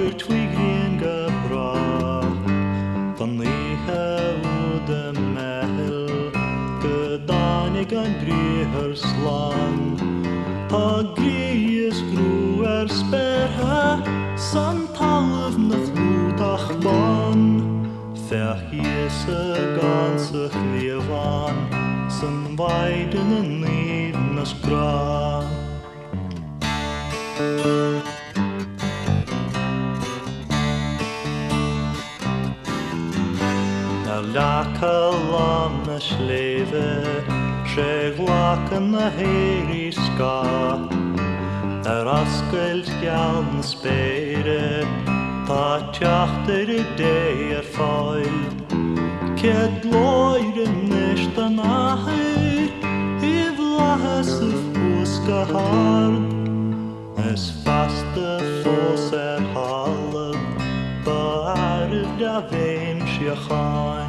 tagur twigrin gebracht, dan de mehel, gedanig an grihers lang. Ta gries groer sperha, san talv na flutach ban. Verhiese ganze klevan, san weiden en nevenas gra. Lakalam na sleve, lakan na heri ska. Askelt gjall na spere, ta tjachter det feil. Ked loiren nesta naher, vlahesef huska hard. Es faste fos halv, baarv da vens jachan.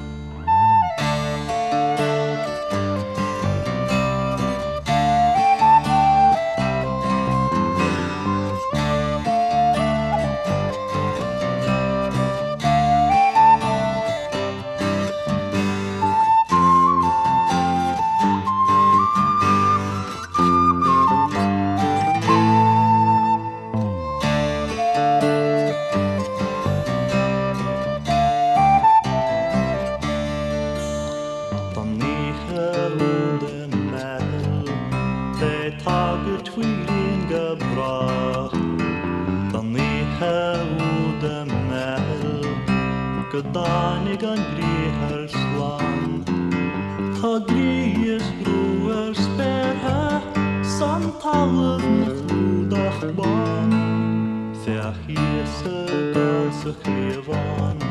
Tager twigrin gebracht, dan de mehel, gedanig an grihers lang. Ta gries groer sperha, san talv na fludach ban. Verhiese ganse klevan,